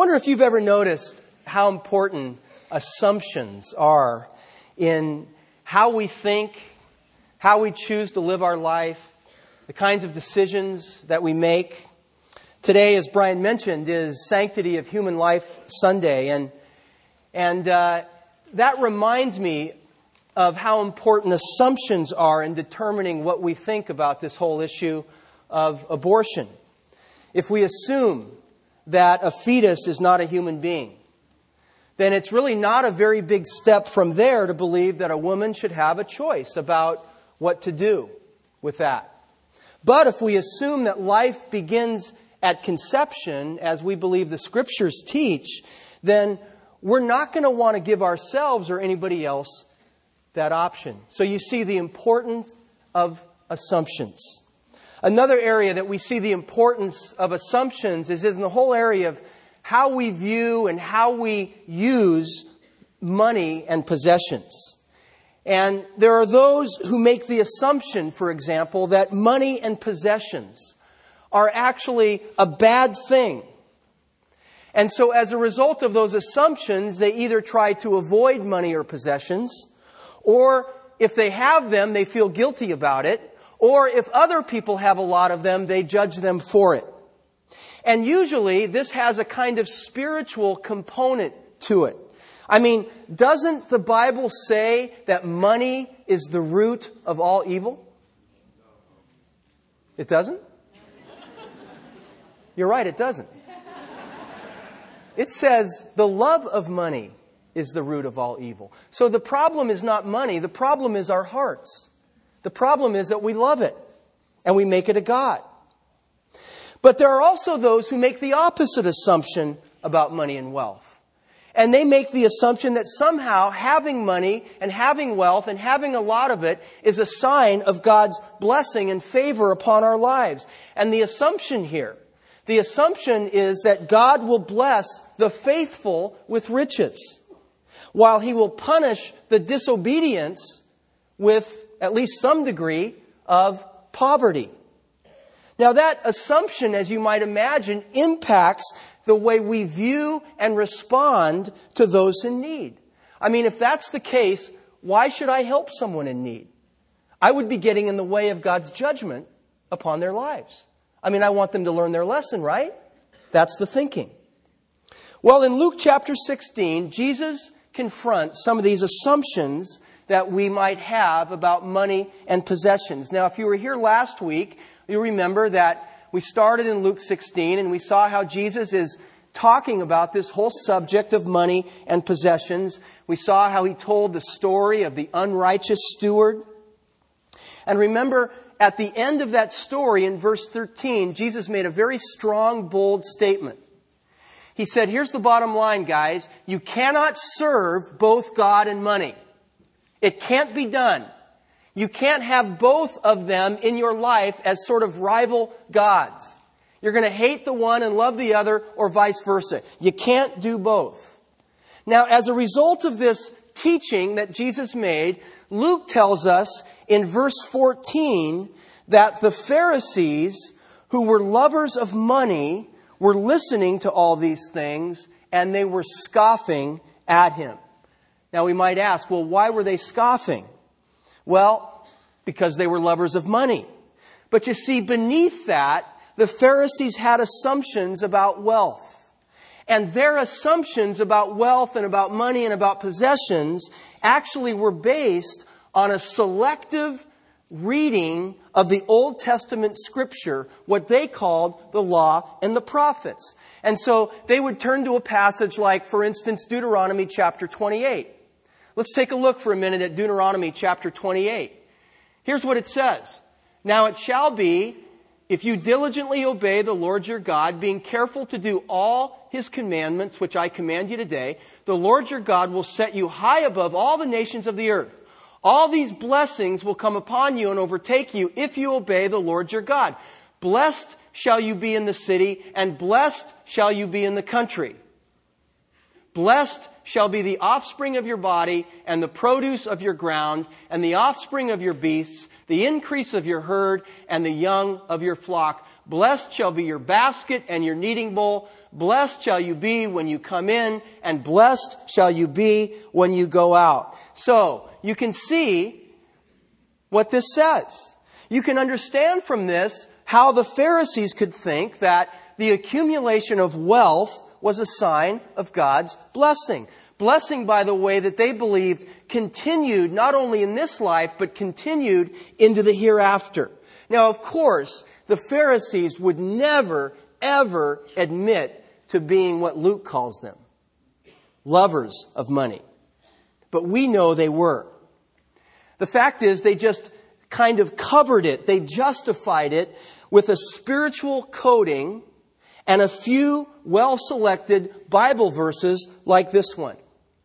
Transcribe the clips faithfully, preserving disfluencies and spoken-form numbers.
wonder if you've ever noticed how important assumptions are in how we think, how we choose to live our life, the kinds of decisions that we make. Today, as Brian mentioned, is Sanctity of Human Life Sunday, and and uh, that reminds me of how important assumptions are in determining what we think about this whole issue of abortion. If we assume that a fetus is not a human being, then it's really not a very big step from there to believe that a woman should have a choice about what to do with that. But if we assume that life begins at conception, as we believe the Scriptures teach, then we're not going to want to give ourselves or anybody else that option. So you see the importance of assumptions. Another area that we see the importance of assumptions is in the whole area of how we view and how we use money and possessions. And there are those who make the assumption, for example, that money and possessions are actually a bad thing. And so as a result of those assumptions, they either try to avoid money or possessions, or if they have them, they feel guilty about it, or if other people have a lot of them, they judge them for it. And usually this has a kind of spiritual component to it. I mean, doesn't the Bible say that money is the root of all evil? It doesn't? You're right, it doesn't. It says the love of money is the root of all evil. So the problem is not money, the problem is our hearts. The problem is that we love it and we make it a god. But there are also those who make the opposite assumption about money and wealth. And they make the assumption that somehow having money and having wealth and having a lot of it is a sign of God's blessing and favor upon our lives. And the assumption here, the assumption is that God will bless the faithful with riches, while He will punish the disobedience with at least some degree of poverty. Now that assumption, as you might imagine, impacts the way we view and respond to those in need. I mean, if that's the case, why should I help someone in need? I would be getting in the way of God's judgment upon their lives. I mean, I want them to learn their lesson, right? That's the thinking. Well, in Luke chapter sixteen, Jesus confronts some of these assumptions that we might have about money and possessions. Now, if you were here last week, you remember that we started in Luke sixteen and we saw how Jesus is talking about this whole subject of money and possessions. We saw how He told the story of the unrighteous steward. And remember, at the end of that story in verse thirteen, Jesus made a very strong, bold statement. He said, here's the bottom line, guys. You cannot serve both God and money. It can't be done. You can't have both of them in your life as sort of rival gods. You're going to hate the one and love the other, or vice versa. You can't do both. Now, as a result of this teaching that Jesus made, Luke tells us in verse fourteen that the Pharisees, who were lovers of money, were listening to all these things, and they were scoffing at Him. Now we might ask, well, why were they scoffing? Well, because they were lovers of money. But you see, beneath that, the Pharisees had assumptions about wealth. And their assumptions about wealth and about money and about possessions actually were based on a selective reading of the Old Testament Scripture, what they called the Law and the Prophets. And so they would turn to a passage like, for instance, Deuteronomy chapter twenty-eight. Let's take a look for a minute at Deuteronomy chapter twenty-eight. Here's what it says. Now it shall be, if you diligently obey the Lord your God, being careful to do all His commandments, which I command you today, the Lord your God will set you high above all the nations of the earth. All these blessings will come upon you and overtake you if you obey the Lord your God. Blessed shall you be in the city, and blessed shall you be in the country. Blessed shall be the offspring of your body, and the produce of your ground, and the offspring of your beasts, the increase of your herd, and the young of your flock. Blessed shall be your basket and your kneading bowl. Blessed shall you be when you come in, and blessed shall you be when you go out. So, you can see what this says. You can understand from this how the Pharisees could think that the accumulation of wealth was a sign of God's blessing. Blessing, by the way, that they believed continued not only in this life, but continued into the hereafter. Now, of course, the Pharisees would never, ever admit to being what Luke calls them, lovers of money. But we know they were. The fact is, they just kind of covered it. They justified it with a spiritual coating and a few well-selected Bible verses like this one.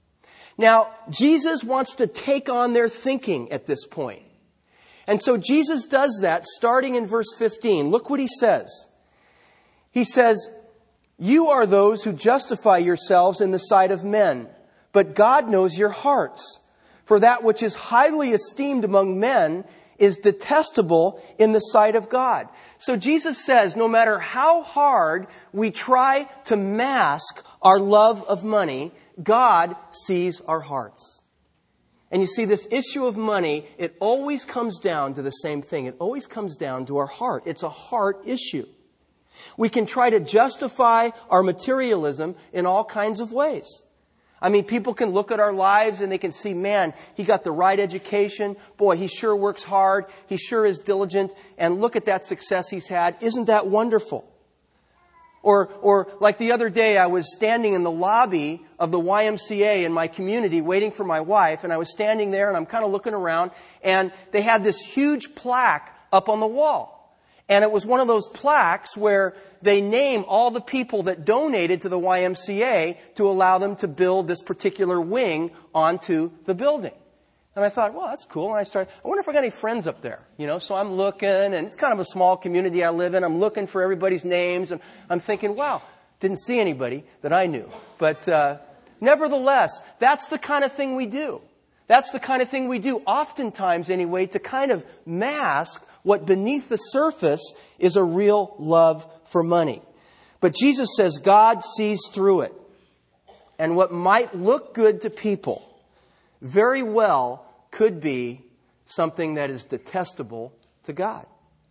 Now, Jesus wants to take on their thinking at this point. And so Jesus does that starting in verse fifteen. Look what he says. He says, "You are those who justify yourselves in the sight of men, but God knows your hearts. For that which is highly esteemed among men is detestable in the sight of God." So Jesus says, no matter how hard we try to mask our love of money, God sees our hearts. And you see, this issue of money, it always comes down to the same thing. It always comes down to our heart. It's a heart issue. We can try to justify our materialism in all kinds of ways. I mean, people can look at our lives and they can see, man, he got the right education. Boy, he sure works hard. He sure is diligent. And look at that success he's had. Isn't that wonderful? Or, or like the other day, I was standing in the lobby of the Y M C A in my community waiting for my wife. And I was standing there and I'm kind of looking around. And they had this huge plaque up on the wall. And it was one of those plaques where they name all the people that donated to the Y M C A to allow them to build this particular wing onto the building. And I thought, well, that's cool. And I started, I wonder if I got any friends up there, you know? So I'm looking, and it's kind of a small community I live in. I'm looking for everybody's names, and I'm thinking, wow, didn't see anybody that I knew. But uh, nevertheless, that's the kind of thing we do. That's the kind of thing we do, oftentimes anyway, to kind of mask what beneath the surface is a real love for money. But Jesus says God sees through it. And what might look good to people very well could be something that is detestable to God.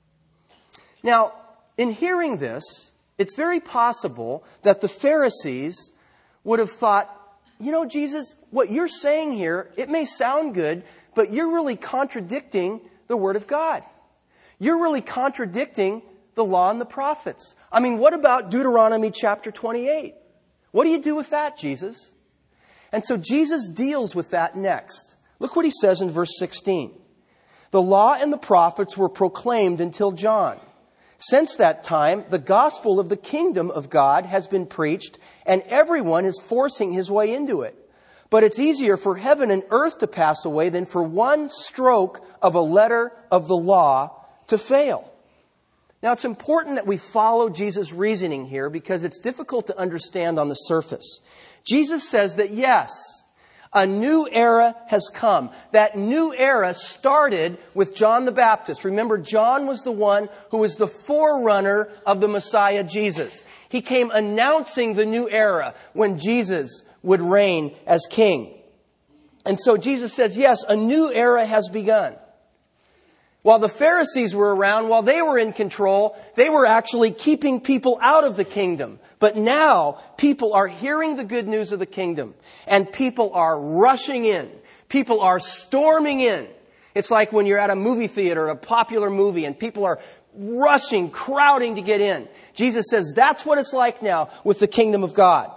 Now, in hearing this, it's very possible that the Pharisees would have thought, you know, Jesus, what you're saying here, it may sound good, but you're really contradicting the Word of God. You're really contradicting the law and the prophets. I mean, what about Deuteronomy chapter twenty-eight? What do you do with that, Jesus? And so Jesus deals with that next. Look what he says in verse sixteen. "The law and the prophets were proclaimed until John. Since that time, the gospel of the kingdom of God has been preached, and everyone is forcing his way into it. But it's easier for heaven and earth to pass away than for one stroke of a letter of the law to fail." Now, it's important that we follow Jesus' reasoning here because it's difficult to understand on the surface. Jesus says that yes, a new era has come. That new era started with John the Baptist. Remember, John was the one who was the forerunner of the Messiah, Jesus. He came announcing the new era when Jesus would reign as king. And so Jesus says, yes, a new era has begun. While the Pharisees were around, while they were in control, they were actually keeping people out of the kingdom. But now, people are hearing the good news of the kingdom. And people are rushing in. People are storming in. It's like when you're at a movie theater, a popular movie, and people are rushing, crowding to get in. Jesus says that's what it's like now with the kingdom of God.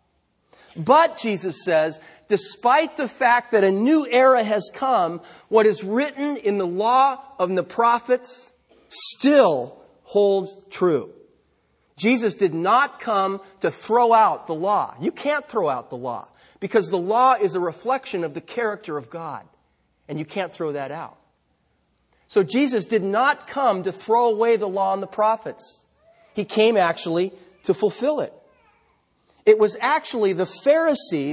But, Jesus says, despite the fact that a new era has come, what is written in the law of the prophets still holds true. Jesus did not come to throw out the law. You can't throw out the law because the law is a reflection of the character of God. And you can't throw that out. So Jesus did not come to throw away the law and the prophets. He came actually to fulfill it. It was actually the Pharisees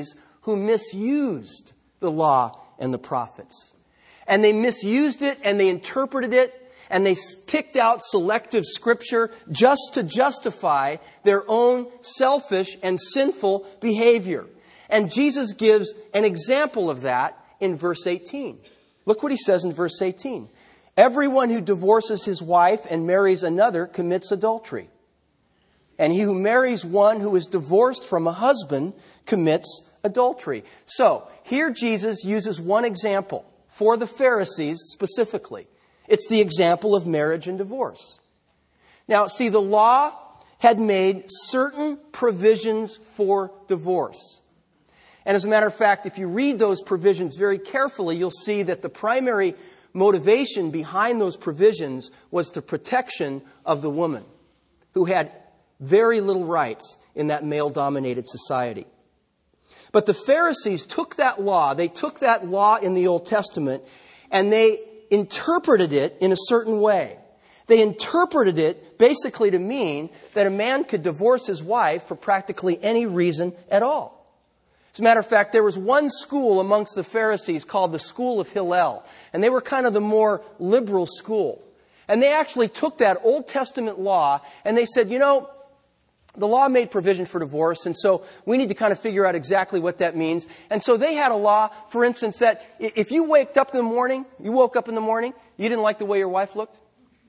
who misused the law and the prophets. And they misused it and they interpreted it and they picked out selective scripture just to justify their own selfish and sinful behavior. And Jesus gives an example of that in verse eighteen. Look what he says in verse eighteen. Everyone who divorces his wife and marries another commits adultery. And he who marries one who is divorced from a husband commits adultery. So, here Jesus uses one example for the Pharisees specifically. It's the example of marriage and divorce. Now, see, the law had made certain provisions for divorce. And as a matter of fact, if you read those provisions very carefully, you'll see that the primary motivation behind those provisions was the protection of the woman, who had very little rights in that male-dominated society. But the Pharisees took that law, they took that law in the Old Testament, and they interpreted it in a certain way. They interpreted it basically to mean that a man could divorce his wife for practically any reason at all. As a matter of fact, there was one school amongst the Pharisees called the School of Hillel, and they were kind of the more liberal school. And they actually took that Old Testament law and they said, you know, the law made provision for divorce, and so we need to kind of figure out exactly what that means. And so they had a law, for instance, that if you waked up in the morning, you woke up in the morning, you didn't like the way your wife looked,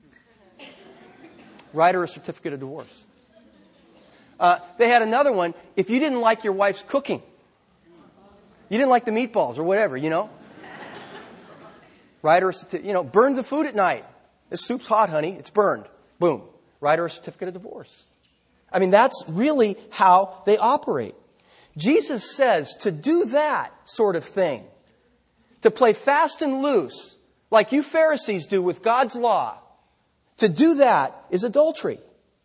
write her a certificate of divorce. Uh, they had another one, if you didn't like your wife's cooking, you didn't like the meatballs or whatever, you know, write her a certificate, you know, burn the food at night. This soup's hot, honey, it's burned. Boom, write her a certificate of divorce. I mean, that's really how they operate. Jesus says to do that sort of thing, to play fast and loose, like you Pharisees do with God's law, to do that is adultery.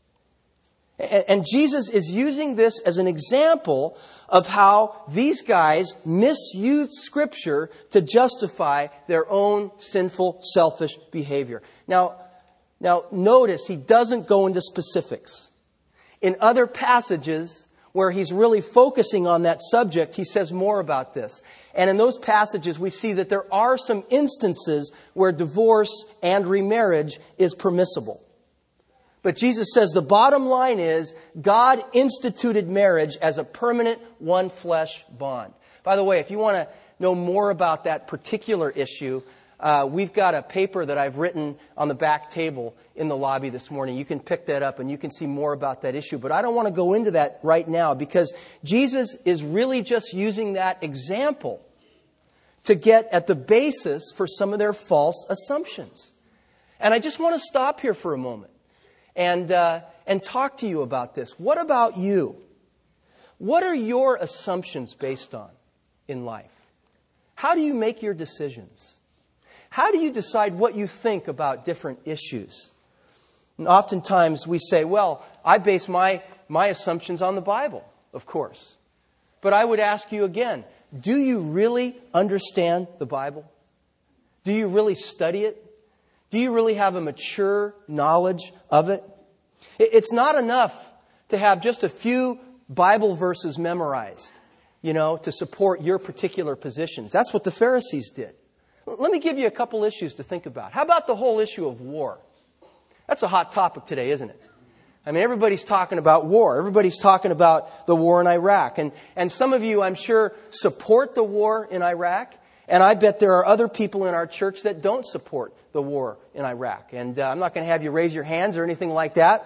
And Jesus is using this as an example of how these guys misused Scripture to justify their own sinful, selfish behavior. Now, now notice he doesn't go into specifics. In other passages where he's really focusing on that subject, he says more about this. And in those passages, we see that there are some instances where divorce and remarriage is permissible. But Jesus says the bottom line is God instituted marriage as a permanent one-flesh bond. By the way, if you want to know more about that particular issue, Uh, we've got a paper that I've written on the back table in the lobby this morning. You can pick that up and you can see more about that issue. But I don't want to go into that right now because Jesus is really just using that example to get at the basis for some of their false assumptions. And I just want to stop here for a moment and uh, and talk to you about this. What about you? What are your assumptions based on in life? How do you make your decisions? How do you decide what you think about different issues? And oftentimes we say, well, I base my, my assumptions on the Bible, of course. But I would ask you again, do you really understand the Bible? Do you really study it? Do you really have a mature knowledge of it? It's not enough to have just a few Bible verses memorized, you know, to support your particular positions. That's what the Pharisees did. Let me give you a couple issues to think about. How about the whole issue of war? That's a hot topic today, isn't it? I mean, everybody's talking about war. Everybody's talking about the war in Iraq. And, and some of you, I'm sure, support the war in Iraq. And I bet there are other people in our church that don't support the war in Iraq. And uh, I'm not going to have you raise your hands or anything like that.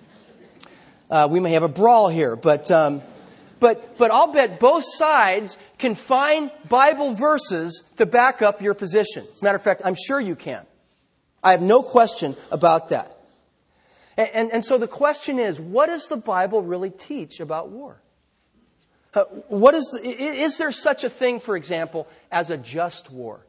Uh, we may have a brawl here, but... Um, But but I'll bet both sides can find Bible verses to back up your position. As a matter of fact, I'm sure you can. I have no question about that. And, and, and so the question is, what does the Bible really teach about war? Uh, what is, the, is there such a thing, for example, as a just war?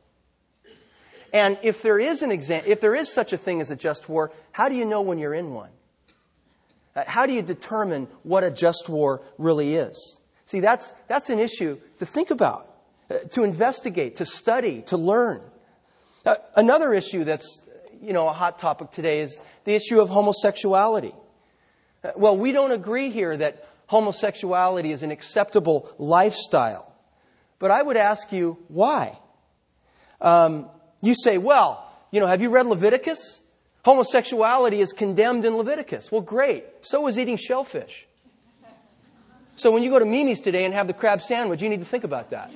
And if there is an exam, if there is such a thing as a just war, how do you know when you're in one? How do you determine what a just war really is? See, that's that's an issue to think about, to investigate, to study, to learn. Uh, another issue that's, you know, a hot topic today is the issue of homosexuality. Uh, well, we don't agree here that homosexuality is an acceptable lifestyle. But I would ask you, why? Um, you say, well, you know, have you read Leviticus? Homosexuality is condemned in Leviticus. Well, great. So is eating shellfish. So when you go to Mimi's today and have the crab sandwich, you need to think about that.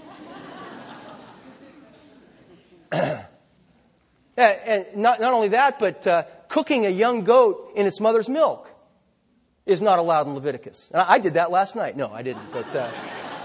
And not, not only that, but uh, cooking a young goat in its mother's milk is not allowed in Leviticus. And I did that last night. No, I didn't. But, uh,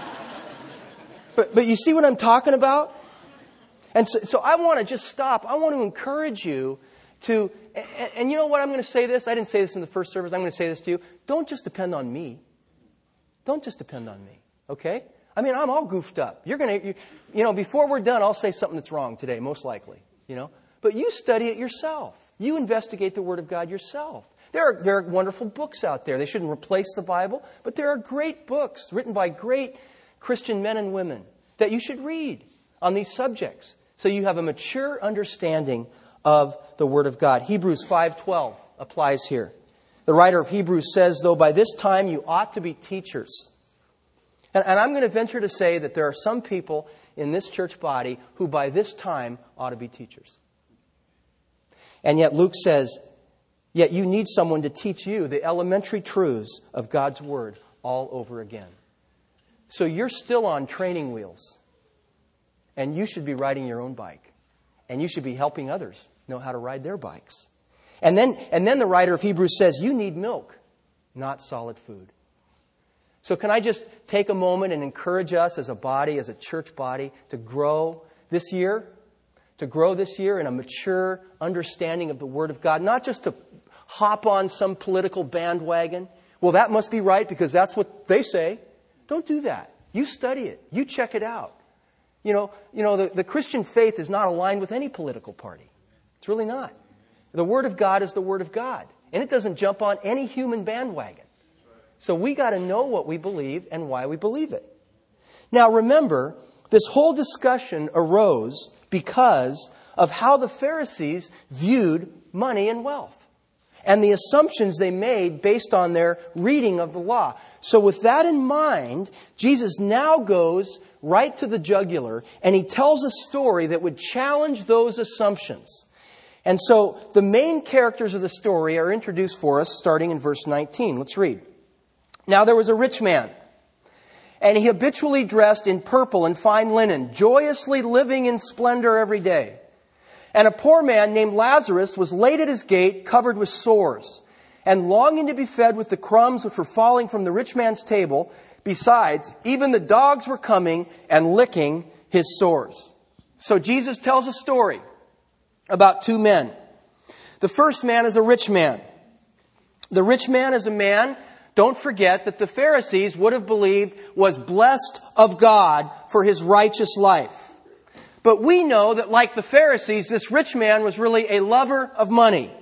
but, but you see what I'm talking about? And so, so I want to just stop. I want to encourage you to, and, and you know what, I'm going to say this. I didn't say this in the first service. I'm going to say this to you. Don't just depend on me. Don't just depend on me. Okay? I mean, I'm all goofed up. You're going to, you, you know, before we're done, I'll say something that's wrong today, most likely. You know? But you study it yourself. You investigate the Word of God yourself. There are, there are wonderful books out there. They shouldn't replace the Bible, but there are great books written by great Christian men and women that you should read on these subjects so you have a mature understanding of the Word of God. Hebrews five twelve applies here. The writer of Hebrews says, though by this time you ought to be teachers. And, and I'm going to venture to say that there are some people in this church body who by this time ought to be teachers. And yet Luke says, yet you need someone to teach you the elementary truths of God's Word all over again. So you're still on training wheels. And you should be riding your own bike. And you should be helping others know how to ride their bikes. And then, and then the writer of Hebrews says, you need milk, not solid food. So can I just take a moment and encourage us as a body, as a church body, to grow this year? To grow this year in a mature understanding of the Word of God. Not just to hop on some political bandwagon. Well, that must be right because that's what they say. Don't do that. You study it. You check it out. You know, you know the, the Christian faith is not aligned with any political party. It's really not. The Word of God is the Word of God. And it doesn't jump on any human bandwagon. So we got to know what we believe and why we believe it. Now remember, this whole discussion arose because of how the Pharisees viewed money and wealth. And the assumptions they made based on their reading of the law. So with that in mind, Jesus now goes right to the jugular and he tells a story that would challenge those assumptions. And so the main characters of the story are introduced for us starting in verse nineteen. Let's read. Now there was a rich man, and he habitually dressed in purple and fine linen, joyously living in splendor every day. And a poor man named Lazarus was laid at his gate, covered with sores, and longing to be fed with the crumbs which were falling from the rich man's table. Besides, even the dogs were coming and licking his sores. So Jesus tells a story about two men. The first man is a rich man. The rich man is a man, don't forget, that the Pharisees would have believed was blessed of God for his righteous life. But we know that like the Pharisees, this rich man was really a lover of money.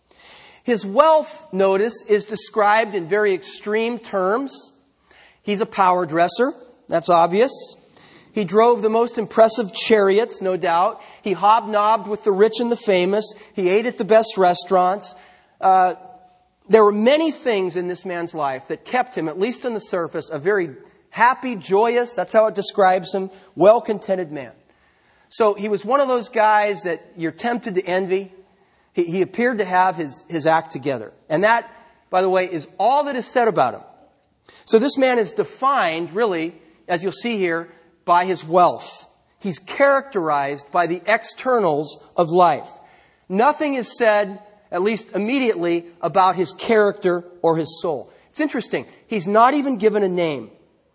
His wealth, notice, is described in very extreme terms. He's a power dresser. That's obvious. He drove the most impressive chariots, no doubt. He hobnobbed with the rich and the famous. He ate at the best restaurants. Uh, there were many things in this man's life that kept him, at least on the surface, a very happy, joyous, that's how it describes him, well-contented man. So he was one of those guys that you're tempted to envy. He, he appeared to have his, his act together. And that, by the way, is all that is said about him. So this man is defined, really, as you'll see here, by his wealth. He's characterized by the externals of life. Nothing is said, at least immediately, about his character or his soul. It's interesting. He's not even given a name.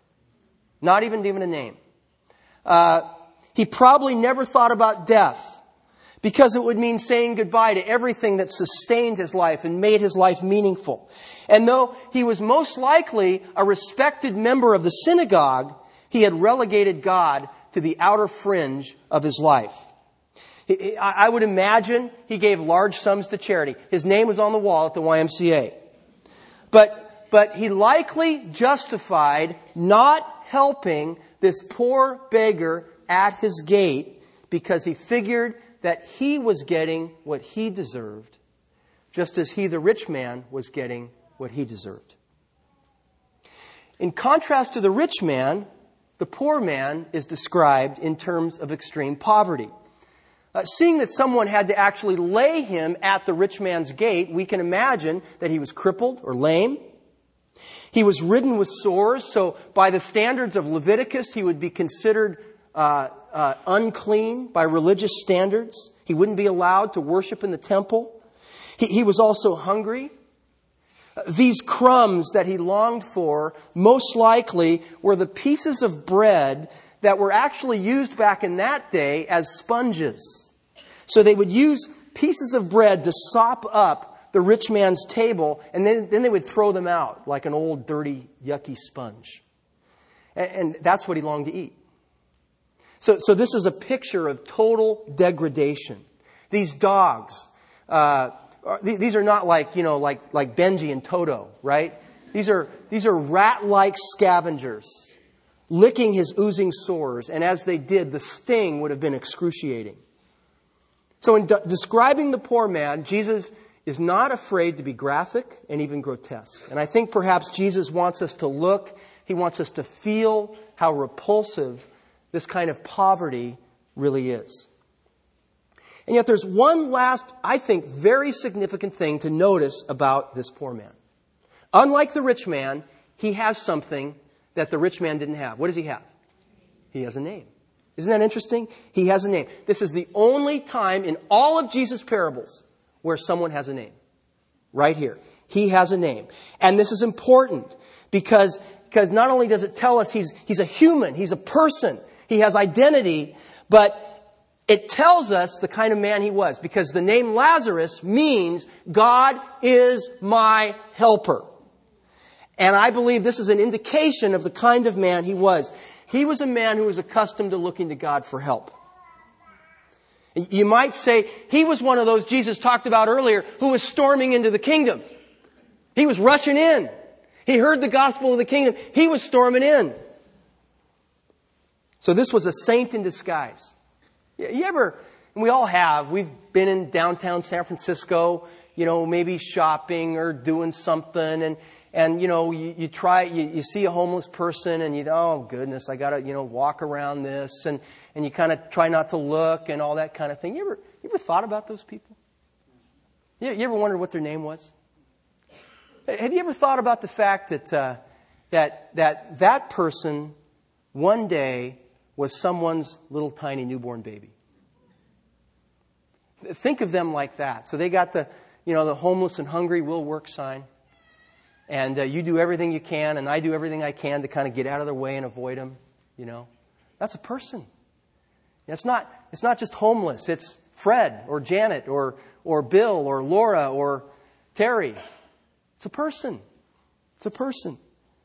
Not even given a name. Uh, he probably never thought about death because it would mean saying goodbye to everything that sustained his life and made his life meaningful. And though he was most likely a respected member of the synagogue, he had relegated God to the outer fringe of his life. I would imagine he gave large sums to charity. His name was on the wall at the Y M C A. But, but he likely justified not helping this poor beggar at his gate because he figured that he was getting what he deserved, just as he, the rich man, was getting what he deserved. In contrast to the rich man, the poor man is described in terms of extreme poverty. Uh, seeing that someone had to actually lay him at the rich man's gate, we can imagine that he was crippled or lame. He was ridden with sores, so by the standards of Leviticus, he would be considered uh, uh, unclean by religious standards. He wouldn't be allowed to worship in the temple. He, he was also hungry. These crumbs that he longed for most likely were the pieces of bread that were actually used back in that day as sponges. So they would use pieces of bread to sop up the rich man's table, and then, then they would throw them out like an old, dirty, yucky sponge. And, and that's what he longed to eat. So, so this is a picture of total degradation. These dogs, uh, are, these are not like, you know, like, like Benji and Toto, right? These are, these are rat-like scavengers, licking his oozing sores, and as they did, the sting would have been excruciating. So in de- describing the poor man, Jesus is not afraid to be graphic and even grotesque. And I think perhaps Jesus wants us to look, he wants us to feel how repulsive this kind of poverty really is. And yet there's one last, I think, very significant thing to notice about this poor man. Unlike the rich man, he has something that the rich man didn't have. What does he have? He has a name. Isn't that interesting? He has a name. This is the only time in all of Jesus' parables where someone has a name. Right here. He has a name. And this is important because, because not only does it tell us he's, he's a human, he's a person, he has identity, but it tells us the kind of man he was, because the name Lazarus means God is my helper. And I believe this is an indication of the kind of man he was. He was a man who was accustomed to looking to God for help. You might say he was one of those Jesus talked about earlier who was storming into the kingdom. He was rushing in. He heard the gospel of the kingdom. He was storming in. So this was a saint in disguise. You ever, and we all have, we've been in downtown San Francisco, you know, maybe shopping or doing something, and And, you know, you, you try, you, you see a homeless person and you, oh, goodness, I got to, you know, walk around this. And, and you kind of try not to look and all that kind of thing. You ever, you ever thought about those people? You, you ever wondered what their name was? Have you ever thought about the fact that, uh, that, that that person one day was someone's little tiny newborn baby? Think of them like that. So they got the, you know, the homeless and hungry will work sign. And uh, you do everything you can, and I do everything I can to kind of get out of their way and avoid them, you know. That's a person. It's not, it's not just homeless. It's Fred or Janet or, or Bill or Laura or Terry. It's a person. It's a person.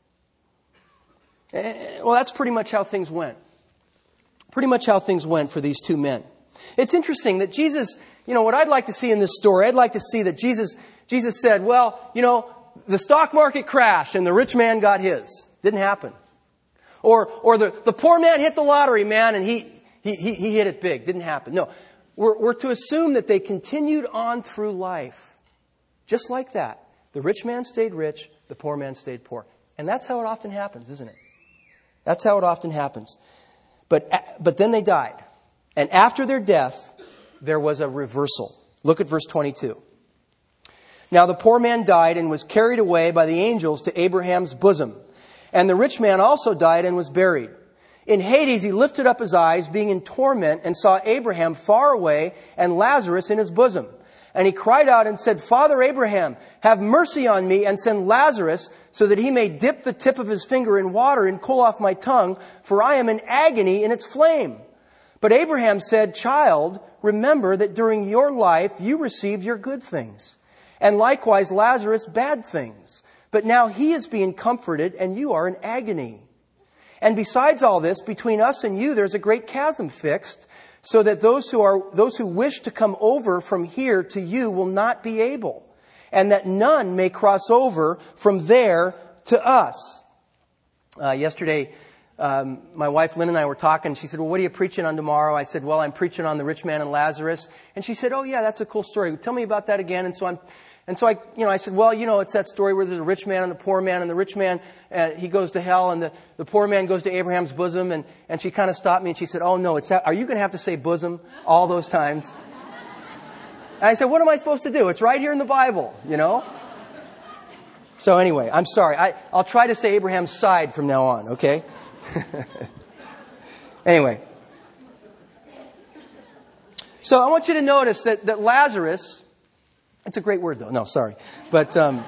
Well, that's pretty much how things went. Pretty much how things went for these two men. It's interesting that Jesus, you know, what I'd like to see in this story, I'd like to see that Jesus, Jesus said, well, you know, the stock market crashed and the rich man got his. Didn't happen. Or, or the, the poor man hit the lottery, man, and he, he, he, he hit it big. Didn't happen. No, we're, we're to assume that they continued on through life. Just like that. The rich man stayed rich, the poor man stayed poor. And that's how it often happens, isn't it? That's how it often happens. But, but then they died. And after their death, there was a reversal. Look at verse twenty-two. Now the poor man died and was carried away by the angels to Abraham's bosom. And the rich man also died and was buried. In Hades he lifted up his eyes, being in torment, and saw Abraham far away and Lazarus in his bosom. And he cried out and said, Father Abraham, have mercy on me and send Lazarus so that he may dip the tip of his finger in water and cool off my tongue, for I am in agony in its flame. But Abraham said, Child, remember that during your life you received your good things. And likewise Lazarus bad things. But now he is being comforted and you are in agony. And besides all this, between us and you there's a great chasm fixed, so that those who are those who wish to come over from here to you will not be able, and that none may cross over from there to us. Uh, yesterday, um, my wife Lynn and I were talking. She said, well, what are you preaching on tomorrow? I said, well, I'm preaching on the rich man and Lazarus. And she said, oh yeah, that's a cool story. Tell me about that again. And so I'm And so I, you know, I said, well, you know, it's that story where there's a rich man and a poor man, and the rich man, uh, he goes to hell, and the, the poor man goes to Abraham's bosom. And, and she kind of stopped me and she said, oh no, it's that, are you going to have to say bosom all those times? And I said, what am I supposed to do? It's right here in the Bible, you know? So anyway, I'm sorry. I, I'll try to say Abraham's side from now on, okay? Anyway. So I want you to notice that, that Lazarus, it's a great word though, no, sorry. But um,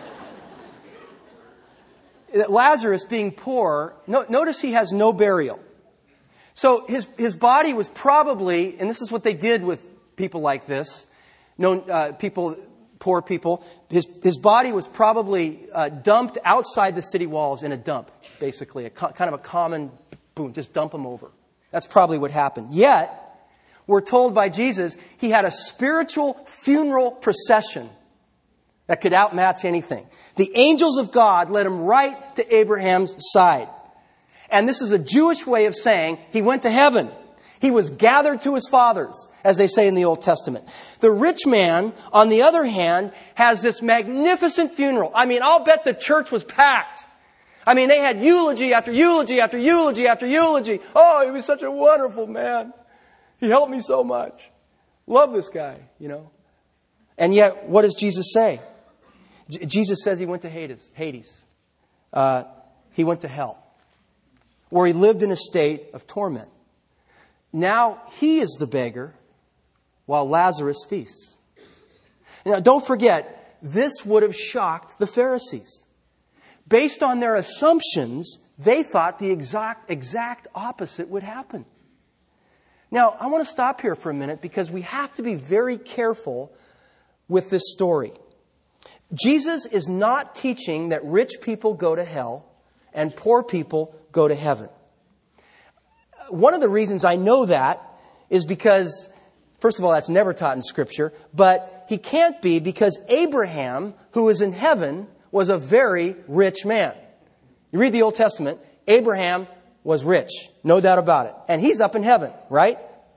that Lazarus being poor, no, notice he has no burial. So his, his body was probably, and this is what they did with people like this, known uh, people, poor people, his, his body was probably uh, dumped outside the city walls in a dump, basically, a co- kind of a common, boom, just dump him over. That's probably what happened. Yet, we're told by Jesus, he had a spiritual funeral procession that could outmatch anything. The angels of God led him right to Abraham's side. And this is a Jewish way of saying he went to heaven. He was gathered to his fathers, as they say in the Old Testament. The rich man, on the other hand, has this magnificent funeral. I mean, I'll bet the church was packed. I mean, they had eulogy after eulogy after eulogy after eulogy. Oh, he was such a wonderful man. He helped me so much. Love this guy, you know. And yet, what does Jesus say? J- Jesus says he went to Hades. Hades. Uh, he went to hell, where he lived in a state of torment. Now he is the beggar while Lazarus feasts. Now don't forget, this would have shocked the Pharisees. Based on their assumptions, they thought the exact, exact opposite would happen. Now, I want to stop here for a minute because we have to be very careful with this story. Jesus is not teaching that rich people go to hell and poor people go to heaven. One of the reasons I know that is because, first of all, that's never taught in Scripture, but he can't be because Abraham, who is in heaven, was a very rich man. You read the Old Testament, Abraham was rich, no doubt about it. And he's up in heaven, right?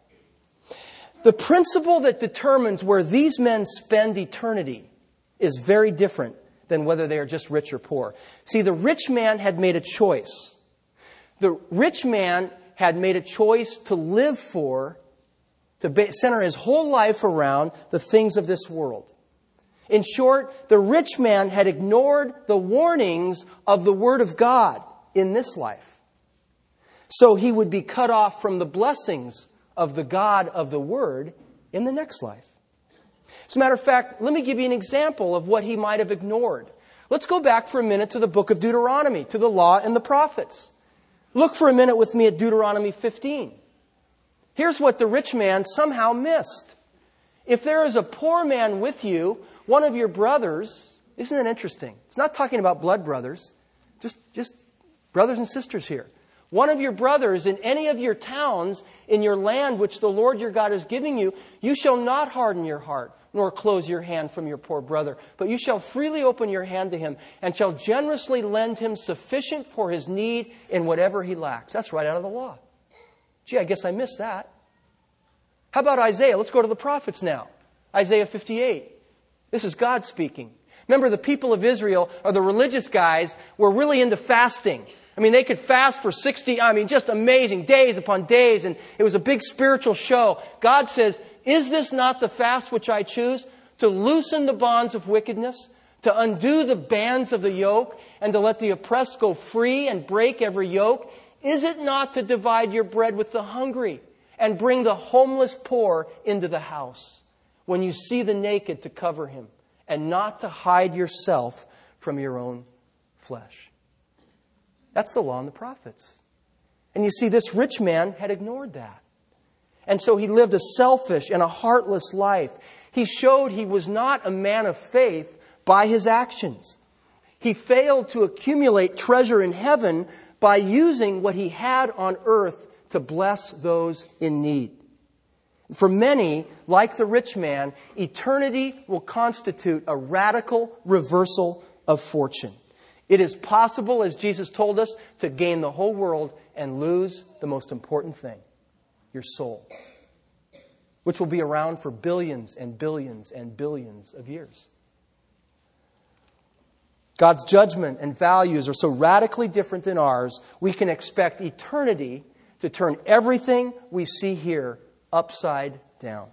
The principle that determines where these men spend eternity is very different than whether they are just rich or poor. See, the rich man had made a choice. The rich man had made a choice to live for, to center his whole life around the things of this world. In short, the rich man had ignored the warnings of the Word of God in this life. So he would be cut off from the blessings of the God of the Word in the next life. As a matter of fact, let me give you an example of what he might have ignored. Let's go back for a minute to the book of Deuteronomy, to the law and the prophets. Look for a minute with me at Deuteronomy fifteen. Here's what the rich man somehow missed. If there is a poor man with you, one of your brothers, isn't that interesting? It's not talking about blood brothers, just, just brothers and sisters here. One of your brothers in any of your towns in your land which the Lord your God is giving you, you shall not harden your heart, nor close your hand from your poor brother, but you shall freely open your hand to him, and shall generously lend him sufficient for his need in whatever he lacks. That's right out of the law. Gee, I guess I missed that. How about Isaiah? Let's go to the prophets now. Isaiah fifty-eight. This is God speaking. Remember, the people of Israel, or the religious guys, were really into fasting. I mean, they could fast for sixty, I mean, just amazing, days upon days, and it was a big spiritual show. God says, is this not the fast which I choose? To loosen the bonds of wickedness, to undo the bands of the yoke, and to let the oppressed go free and break every yoke? Is it not to divide your bread with the hungry and bring the homeless poor into the house? When you see the naked, to cover him, and not to hide yourself from your own flesh. That's the law and the prophets. And you see, this rich man had ignored that. And so he lived a selfish and a heartless life. He showed he was not a man of faith by his actions. He failed to accumulate treasure in heaven by using what he had on earth to bless those in need. For many, like the rich man, eternity will constitute a radical reversal of fortune. It is possible, as Jesus told us, to gain the whole world and lose the most important thing, your soul, which will be around for billions and billions and billions of years. God's judgment and values are so radically different than ours, we can expect eternity to turn everything we see here upside down.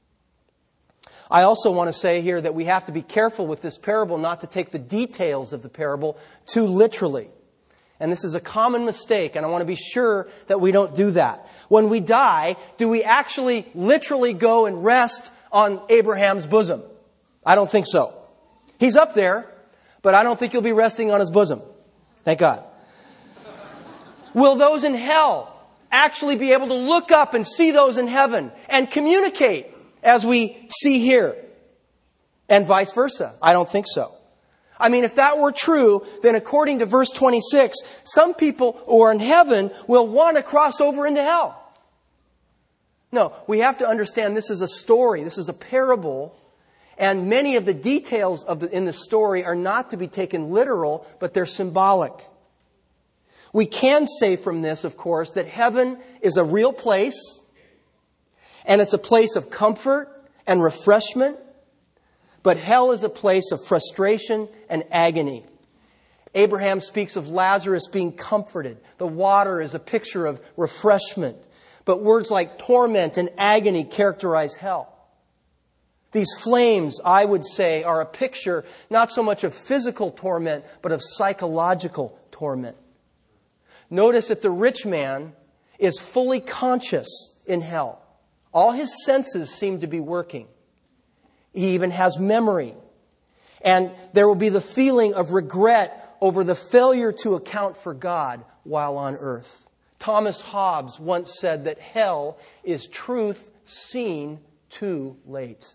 I also want to say here that we have to be careful with this parable not to take the details of the parable too literally. And this is a common mistake, and I want to be sure that we don't do that. When we die, do we actually literally go and rest on Abraham's bosom? I don't think so. He's up there, but I don't think he'll be resting on his bosom. Thank God. Will those in hell actually be able to look up and see those in heaven and communicate as we see here? And vice versa? I don't think so. I mean, if that were true, then according to verse twenty-six, some people who are in heaven will want to cross over into hell. No, we have to understand this is a story. This is a parable. And many of the details of the, in the story are not to be taken literal, but they're symbolic. We can say from this, of course, that heaven is a real place. And it's a place of comfort and refreshment. But hell is a place of frustration and agony. Abraham speaks of Lazarus being comforted. The water is a picture of refreshment. But words like torment and agony characterize hell. These flames, I would say, are a picture not so much of physical torment, but of psychological torment. Notice that the rich man is fully conscious in hell. All his senses seem to be working. He even has memory. And there will be the feeling of regret over the failure to account for God while on earth. Thomas Hobbes once said that hell is truth seen too late.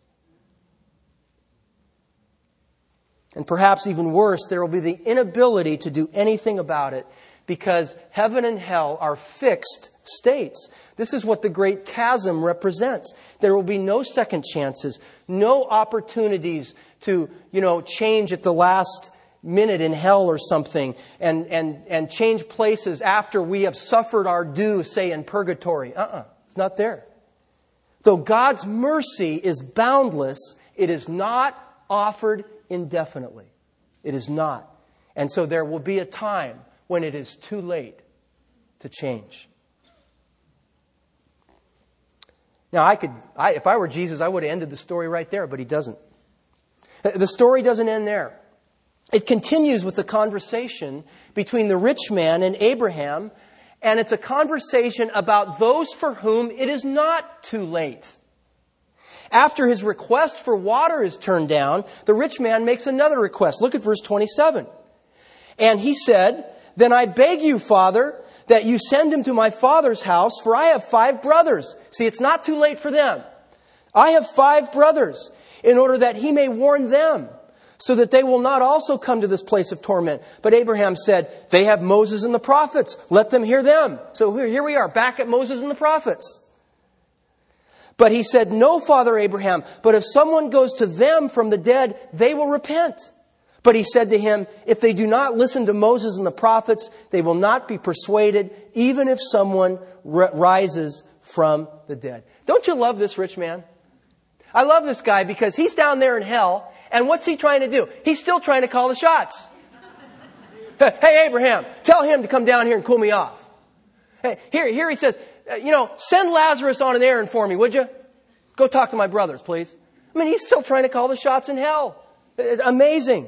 And perhaps even worse, there will be the inability to do anything about it because heaven and hell are fixed states. This is what the great chasm represents. There will be no second chances, no opportunities to, you know, change at the last minute in hell or something and, and, and change places after we have suffered our due, say in purgatory. Uh-uh, it's not there. Though God's mercy is boundless, it is not offered indefinitely. It is not. And so there will be a time when it is too late to change. Now, I could, I, if I were Jesus, I would have ended the story right there, but he doesn't. The story doesn't end there. It continues with the conversation between the rich man and Abraham, and it's a conversation about those for whom it is not too late. After his request for water is turned down, the rich man makes another request. Look at verse twenty-seven. And he said, "Then I beg you, Father, that you send him to my father's house, for I have five brothers." See, it's not too late for them. "I have five brothers, in order that he may warn them, so that they will not also come to this place of torment." But Abraham said, "They have Moses and the prophets. Let them hear them." So here we are, back at Moses and the prophets. But he said, "No, Father Abraham, but if someone goes to them from the dead, they will repent." But he said to him, "If they do not listen to Moses and the prophets, they will not be persuaded, even if someone r- rises from the dead." Don't you love this rich man? I love this guy because he's down there in hell, and what's he trying to do? He's still trying to call the shots. "Hey, Abraham, tell him to come down here and cool me off." Hey, here, here he says, you know, "Send Lazarus on an errand for me, would you? Go talk to my brothers, please." I mean, he's still trying to call the shots in hell. It's amazing.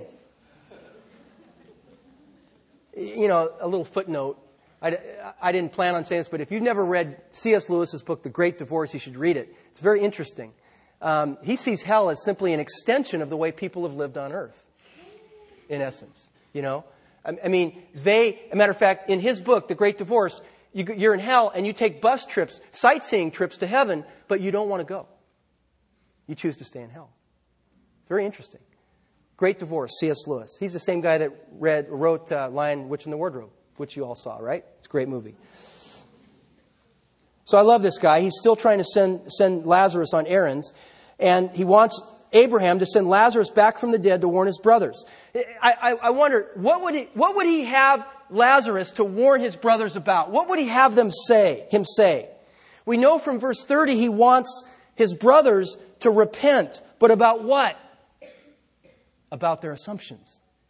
You know, a little footnote. I, I didn't plan on saying this, but if you've never read C S Lewis's book, The Great Divorce, you should read it. It's very interesting. Um, he sees hell as simply an extension of the way people have lived on earth, in essence. You know, I, I mean, they, as a matter of fact, in his book, The Great Divorce, you, you're in hell and you take bus trips, sightseeing trips to heaven, but you don't want to go. You choose to stay in hell. Very interesting. Great Divorce, C S Lewis. He's the same guy that read, wrote uh, Lion, Witch, and the Wardrobe, which you all saw, right? It's a great movie. So I love this guy. He's still trying to send, send Lazarus on errands. And he wants Abraham to send Lazarus back from the dead to warn his brothers. I, I, I wonder, what would he, what would he have Lazarus to warn his brothers about? What would he have them say, him say? We know from verse thirty he wants his brothers to repent. But about what? About their assumptions.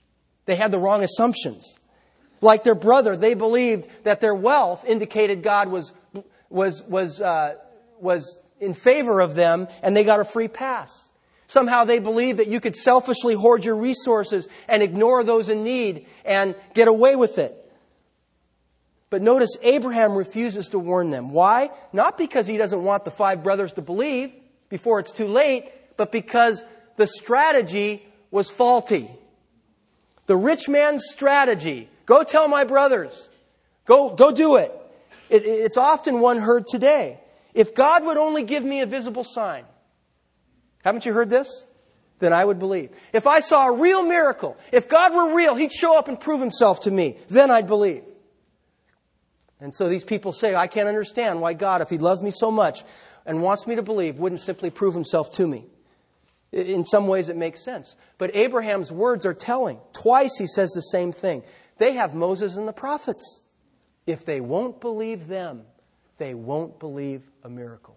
They had the wrong assumptions. Like their brother, they believed that their wealth indicated God was was was uh, was in favor of them, and they got a free pass. Somehow they believed that you could selfishly hoard your resources and ignore those in need and get away with it. But notice Abraham refuses to warn them. Why? Not because he doesn't want the five brothers to believe before it's too late, but because the strategy was faulty. The rich man's strategy. Go tell my brothers. Go, go do it. it. It's often one heard today. If God would only give me a visible sign. Haven't you heard this? Then I would believe. If I saw a real miracle, if God were real, He'd show up and prove Himself to me. Then I'd believe. And so these people say, I can't understand why God, if He loves me so much and wants me to believe, wouldn't simply prove Himself to me. In some ways it makes sense. But Abraham's words are telling. Twice he says the same thing. They have Moses and the prophets. If they won't believe them, they won't believe a miracle.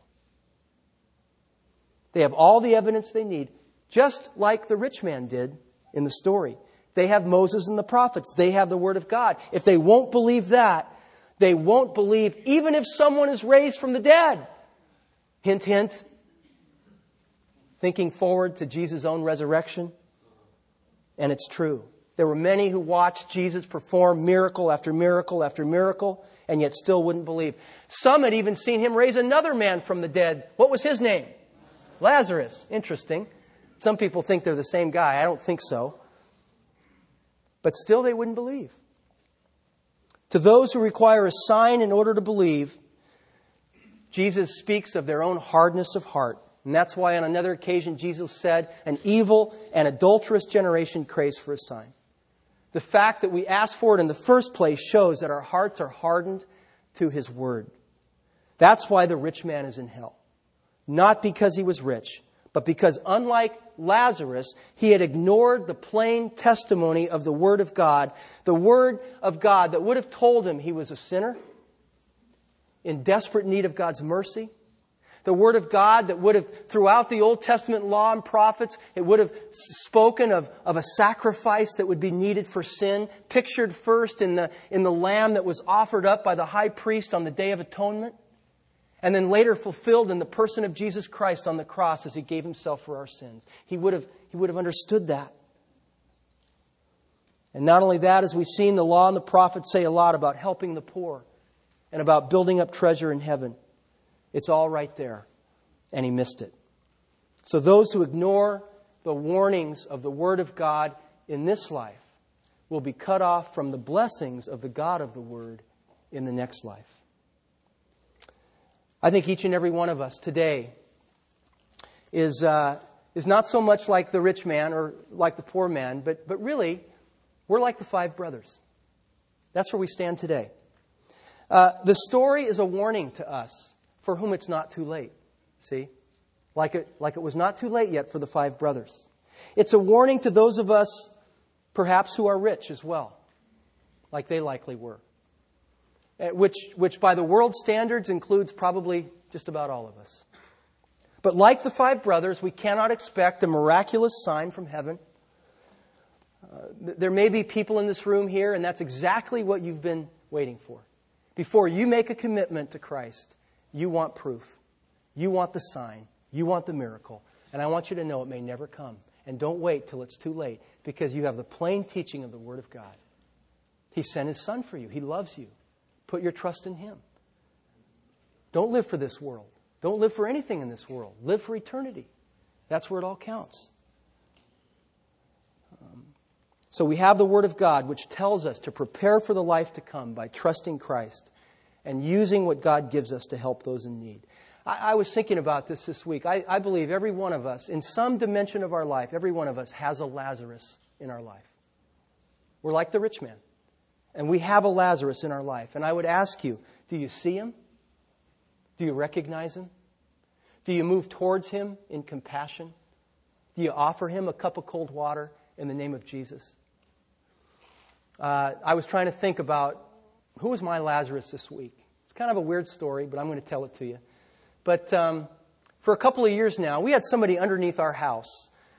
They have all the evidence they need, just like the rich man did in the story. They have Moses and the prophets. They have the Word of God. If they won't believe that, they won't believe even if someone is raised from the dead. Hint, hint. Thinking forward to Jesus' own resurrection. And it's true. There were many who watched Jesus perform miracle after miracle after miracle, and yet still wouldn't believe. Some had even seen Him raise another man from the dead. What was his name? Lazarus. Interesting. Some people think they're the same guy. I don't think so. But still they wouldn't believe. To those who require a sign in order to believe, Jesus speaks of their own hardness of heart. And that's why on another occasion Jesus said, an evil and adulterous generation craves for a sign. The fact that we ask for it in the first place shows that our hearts are hardened to His Word. That's why the rich man is in hell. Not because he was rich, but because unlike Lazarus, he had ignored the plain testimony of the Word of God, the Word of God that would have told him he was a sinner, in desperate need of God's mercy. The Word of God that would have, throughout the Old Testament law and prophets, it would have spoken of, of a sacrifice that would be needed for sin, pictured first in the, in the lamb that was offered up by the high priest on the Day of Atonement, and then later fulfilled in the person of Jesus Christ on the cross as He gave Himself for our sins. He would have, he would have understood that. And not only that, as we've seen, the law and the prophets say a lot about helping the poor and about building up treasure in heaven. It's all right there. And he missed it. So those who ignore the warnings of the Word of God in this life will be cut off from the blessings of the God of the Word in the next life. I think each and every one of us today is uh, is not so much like the rich man or like the poor man, but but really, we're like the five brothers. That's where we stand today. Uh, the story is a warning to us for whom it's not too late. See? Like it, like it was not too late yet for the five brothers. It's a warning to those of us, perhaps, who are rich as well. Like they likely were. Which, which by the world's standards includes probably just about all of us. But like the five brothers, we cannot expect a miraculous sign from heaven. Uh, there may be people in this room here, and that's exactly what you've been waiting for. Before you make a commitment to Christ, you want proof. You want the sign. You want the miracle. And I want you to know it may never come. And don't wait till it's too late, because you have the plain teaching of the Word of God. He sent His Son for you. He loves you. Put your trust in Him. Don't live for this world. Don't live for anything in this world. Live for eternity. That's where it all counts. Um, so we have the Word of God, which tells us to prepare for the life to come by trusting Christ and using what God gives us to help those in need. I, I was thinking about this this week. I, I believe every one of us, in some dimension of our life, every one of us has a Lazarus in our life. We're like the rich man. And we have a Lazarus in our life. And I would ask you, do you see him? Do you recognize him? Do you move towards him in compassion? Do you offer him a cup of cold water in the name of Jesus? Uh, I was trying to think about who was my Lazarus this week. It's kind of a weird story, but I'm going to tell it to you. But um, for a couple of years now, we had somebody underneath our house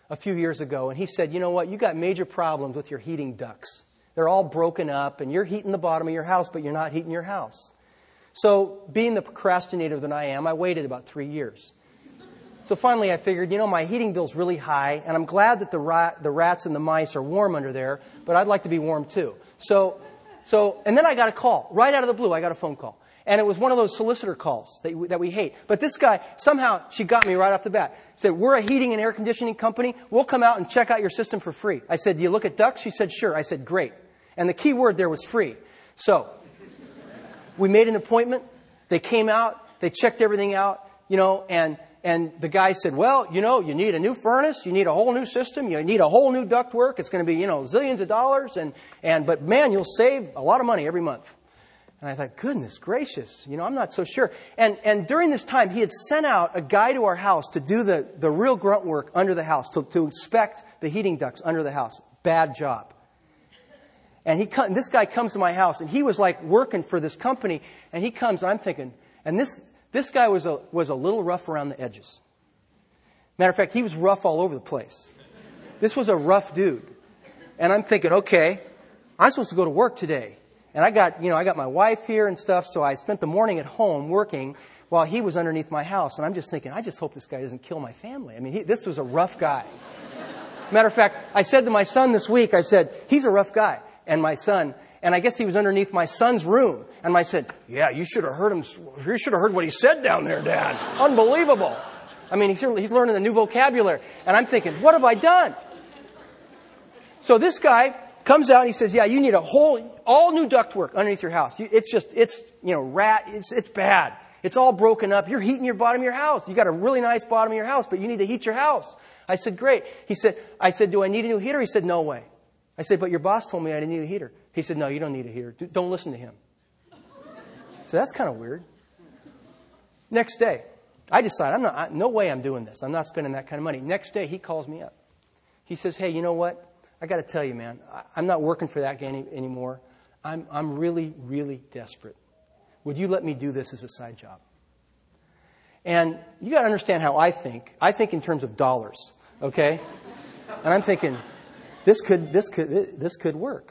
a few years ago, and he said, you know what, you got major problems with your heating ducts. They're all broken up, and you're heating the bottom of your house, but you're not heating your house. So, being the procrastinator that I am, I waited about three years. So finally I figured, you know, my heating bill's really high, and I'm glad that the rat, the rats and the mice are warm under there, but I'd like to be warm too. So, so, and then I got a call. Right out of the blue, I got a phone call. And it was one of those solicitor calls that, that we hate. But this guy, somehow, she got me right off the bat. Said, we're a heating and air conditioning company. We'll come out and check out your system for free. I said, do you look at ducts? She said, sure. I said, great. And the key word there was free. So, we made an appointment. They came out. They checked everything out, you know, and... And the guy said, well, you know, you need a new furnace, you need a whole new system, you need a whole new ductwork. It's going to be, you know, zillions of dollars. And, and, but man, you'll save a lot of money every month. And I thought, goodness gracious, you know, I'm not so sure. And, and during this time, he had sent out a guy to our house to do the, the real grunt work under the house, to, to inspect the heating ducts under the house. Bad job. And he, this guy comes to my house, and he was like working for this company. And he comes, and I'm thinking, and this, This guy was a, was a little rough around the edges. Matter of fact, he was rough all over the place. This was a rough dude. And I'm thinking, okay, I'm supposed to go to work today. And I got, you know, I got my wife here and stuff, so I spent the morning at home working while he was underneath my house. And I'm just thinking, I just hope this guy doesn't kill my family. I mean, he, this was a rough guy. Matter of fact, I said to my son this week, I said, he's a rough guy. And my son... And I guess he was underneath my son's room. And I said, yeah, you should have heard him. You should have heard what he said down there, Dad. Unbelievable. I mean, he's, he's learning a new vocabulary. And I'm thinking, what have I done? So this guy comes out and he says, yeah, you need a whole, all new ductwork underneath your house. It's just, it's, you know, rat, it's, it's bad. It's all broken up. You're heating your bottom of your house. You got a really nice bottom of your house, but you need to heat your house. I said, great. He said, I said, do I need a new heater? He said, no way. I said, but your boss told me I didn't need a heater. He said, no, you don't need a heater. Don't listen to him. So that's kind of weird. Next day, I decide, I'm not, I, no way I'm doing this. I'm not spending that kind of money. Next day, he calls me up. He says, hey, you know what? I got to tell you, man, I, I'm not working for that guy any, anymore. I'm, I'm really, really desperate. Would you let me do this as a side job? And you got to understand how I think. I think in terms of dollars, okay? And I'm thinking, this could, this could, this could work.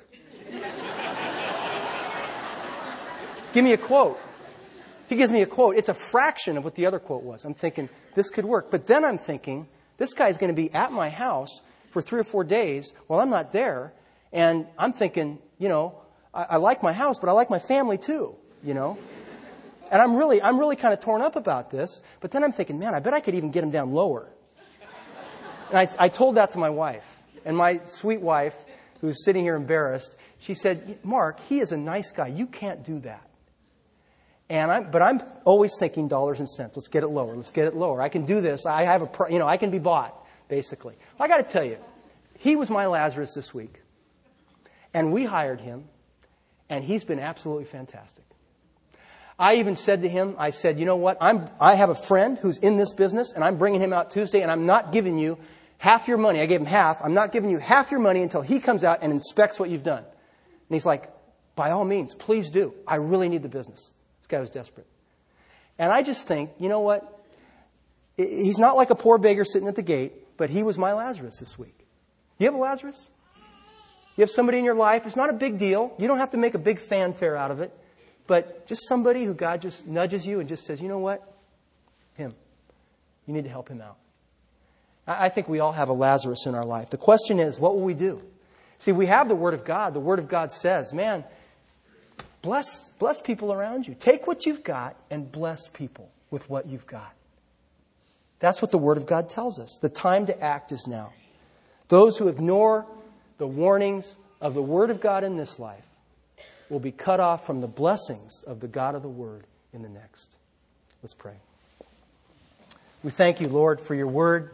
Give me a quote. He gives me a quote. It's a fraction of what the other quote was. I'm thinking, this could work. But then I'm thinking, this guy's going to be at my house for three or four days while I'm not there. And I'm thinking, you know, I, I like my house, but I like my family too, you know. And I'm really, I'm really kind of torn up about this. But then I'm thinking, man, I bet I could even get him down lower. And I, I told that to my wife. And my sweet wife, who's sitting here embarrassed, she said, Mark, he is a nice guy. You can't do that. And I'm, but I'm always thinking dollars and cents. Let's get it lower. Let's get it lower. I can do this. I have a, you know, I can be bought, basically. Well, I got to tell you, he was my Lazarus this week. And we hired him. And he's been absolutely fantastic. I even said to him, I said, you know what? I'm, I have a friend who's in this business, and I'm bringing him out Tuesday, and I'm not giving you half your money. I gave him half. I'm not giving you half your money until he comes out and inspects what you've done. And he's like, by all means, please do. I really need the business. This guy was desperate. And I just think, you know what? He's not like a poor beggar sitting at the gate, but he was my Lazarus this week. Do you have a Lazarus? You have somebody in your life. It's not a big deal. You don't have to make a big fanfare out of it. But just somebody who God just nudges you and just says, you know what? Him. You need to help him out. I think we all have a Lazarus in our life. The question is, what will we do? See, we have the Word of God. The Word of God says, man, bless, bless people around you. Take what you've got and bless people with what you've got. That's what the Word of God tells us. The time to act is now. Those who ignore the warnings of the Word of God in this life will be cut off from the blessings of the God of the Word in the next. Let's pray. We thank you, Lord, for your Word.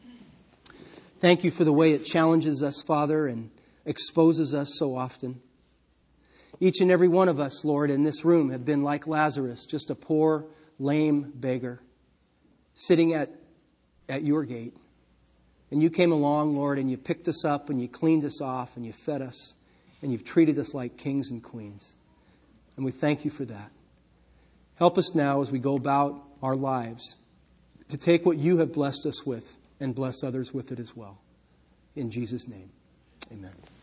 Thank you for the way it challenges us, Father, and exposes us so often. Each and every one of us, Lord, in this room have been like Lazarus, just a poor, lame beggar, sitting at, at your gate. And you came along, Lord, and you picked us up, and you cleaned us off, and you fed us, and you've treated us like kings and queens. And we thank you for that. Help us now as we go about our lives to take what you have blessed us with and bless others with it as well. In Jesus' name, amen.